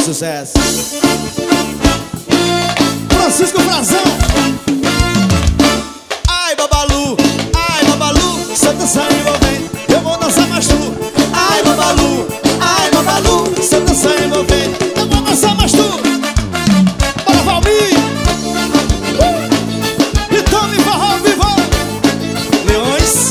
sucesso. Francisco Frazão. Ai, Babalu, só dança envolvente, eu vou dançar mais tu. Ai, Babalu, só dança envolvente, eu vou dançar mais tu. Bora, Valmir. E tome forró vivo, Leões.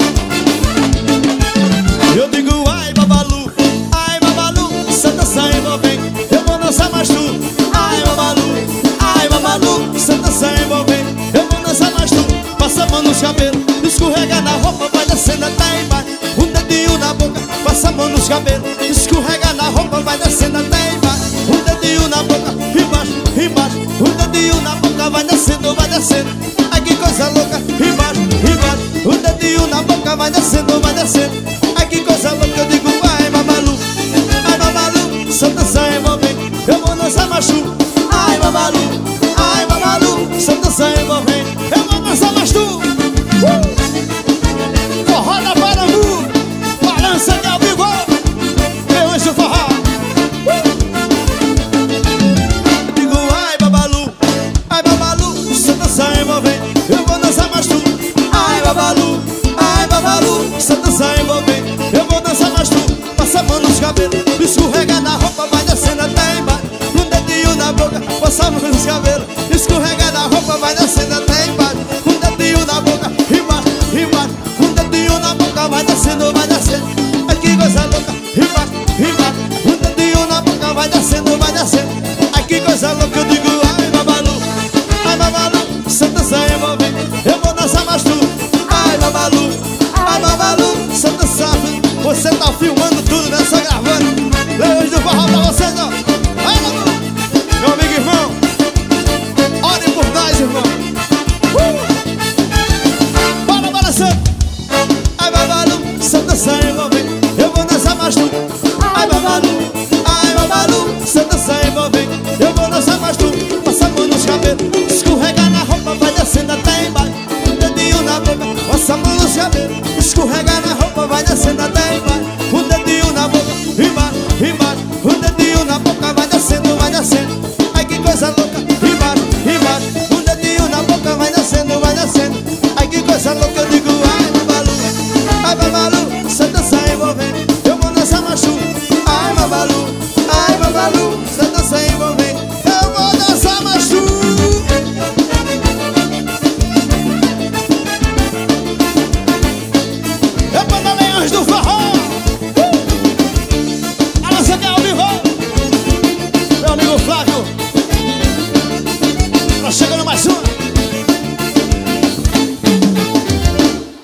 Eu digo ai, Babalu, só dança envolvente, eu vou dançar mais tu. Ai, Babalu, só dança envolvente, eu vou dançar mais tu. Passa a mão nos cabelos, escorrega na roupa, vai descendo até embaixo. Um dedinho na boca, passa a mão nos cabelos, escorrega na roupa, vai descendo até embaixo. Um dedinho na boca, embaixo, um dedinho na boca, vai descendo, vai descendo. Ai, que coisa louca, embaixo, um dedinho na boca, vai descendo, vai descendo. Ai, que coisa louca, eu digo ai, Babalu, só dança envolvente, eu vou dançar machu. Ai, Babalu, só dança envolvente, eu vou dançar mais tu. Forró da Parambu, balança de ao vivo, Leões do forró. Digo ai, Babalu, só dança envolvente, eu vou dançar mais tu. Ai, Babalu, só dança envolvente, eu vou dançar mais tu. Passa a mão nos cabelos, escorrega na roupa, vai descendo até embaixo. Um dedinho na boca, passa a mão nos cabelos, escorrega na roupa, vai descendo até embaixo. Um dedinho na boca, embaixo, um dedinho na boca, vai descendo, vai descendo. Ai, que coisa louca, embaixo, um dedinho na boca, vai descendo, vai descendo. Ai, que coisa louca, eu digo ai, Babalu, só dança envolvente, eu vou dançar mais tu. Ai, Babalu, só dança. Você tá filmando tudo, né? Só gravando. Leões do forró pra vocês, ó. Vai, Babalu, meu amigo irmão, ore por nós, irmão. Bora, balançando. Ai, Babalu, só dança envolvente, eu vou dançar mais tu. Ai, Babalu, só dança envolvente, eu vou dançar mais tu. Passa a mão nos cabelos, escorrega na roupa, vai descendo até embaixo. Um dedinho na boca, passa a mão nos cabelos, escorrega na roupa, vai descendo até embaixo. Um dedinho na boca, embaixo, um dedinho na boca, vai descendo, vai descendo. Ai, que coisa louca, embaixo, um dedinho na boca, vai descendo, vai descendo. Ai, que coisa louca, eu digo ai, Babalu, só dança envolvente, eu vou dançar machu. Ai, Babalu, só dança envolvente, eu vou dançar machu. Eu vou dar Leões do forró. Balança que é ao vivo, meu amigo Flávio.